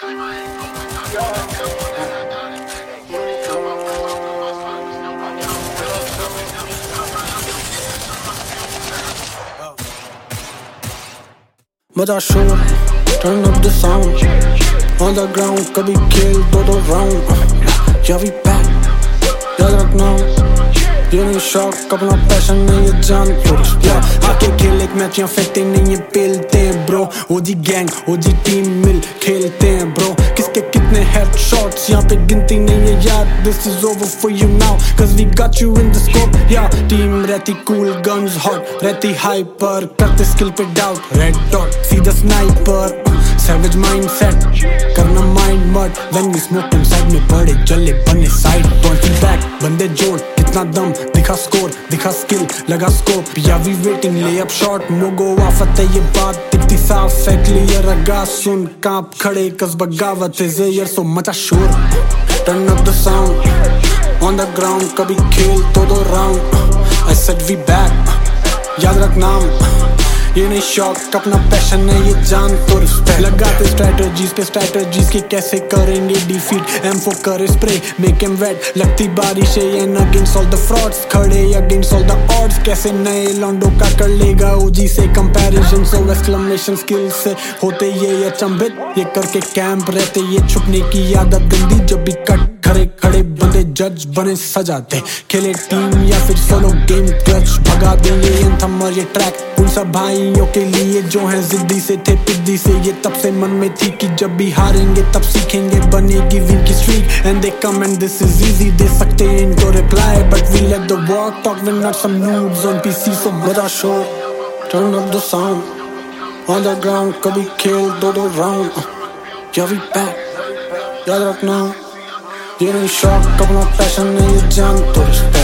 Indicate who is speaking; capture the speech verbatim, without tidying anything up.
Speaker 1: मजा शोर, turn up the sound. On the ground, कभी खेल दो दो round. Yeah we back, याद रखना ये नहीं शौक अपना पैशन नहीं ये जान तो आके खेल एक मैच यहाँ फेंकते नहीं ये पेलते हैं bro. OG gang OG team मिल खेलते हैं ब्रो. किसके कितने हेडशॉट्स यहाँ पे गिनती नहीं है यार. This is over for you now cause we got you in the scope. या टीम रहती cool guns hot रहती hyper करते skill पे doubt red dot सीधा sniper. Savage mindset करना mind mud when we smoke inside में बड़े जले बने side punching back बंदे जोड़ कितना दम दिखा स्कोर दिखा स्किल लगा स्कोप. या वी वेटिंग ले अप शॉट मोगो आफत है ये बात दिखती साफ है क्लियर. आगा सुन कांप खड़े कस बगावत है जेयर सो मचा शोर. Turn up the sound on the ground कभी खेल दो दो round. I said we back याद रख नाम ये नहीं शौक अपना पैशन है ये जान तो रिस्पेक्ट. लगाते स्ट्रेटजीज पे स्ट्रेटजीज के कैसे करेंगे डिफीट. एम फोर करे स्प्रे मेक एम वेट लगती बारिश है and against all the frauds खड़े अगेंस्ट ऑल द ऑड्स. कैसे नए लॉन्डो का कर लेगा ओजी से कंपैरिजन. सो एक्सक्लेमेशन स्किल से होते ये अचंभित ये करके कैंप रहते ये छुपने की आदत गंदी. जब भी कट खड़े खड़े बंदे जज बने सजाते खेले टीम या फिर सोलो गेम क्लच भगा देंगे एंथम और ये ट्रैक. उन सब भाइयों के लिए जो हैं जिद्दी से थे पिद्दी से ये तब से मन में थी कि जब भी हारेंगे तब सीखेंगे बनेगी विन की streak. And they come and this is easy दे सकते हैं इनको reply but we let the work talk win not some noobs on PC. So मजा शोर turn up the sound on the ground कभी खेल दो दो राउंड. या वी बैक याद रखना ये नहीं शौक अपना पैशन नहीं ये जान तो रिस्पेक्ट.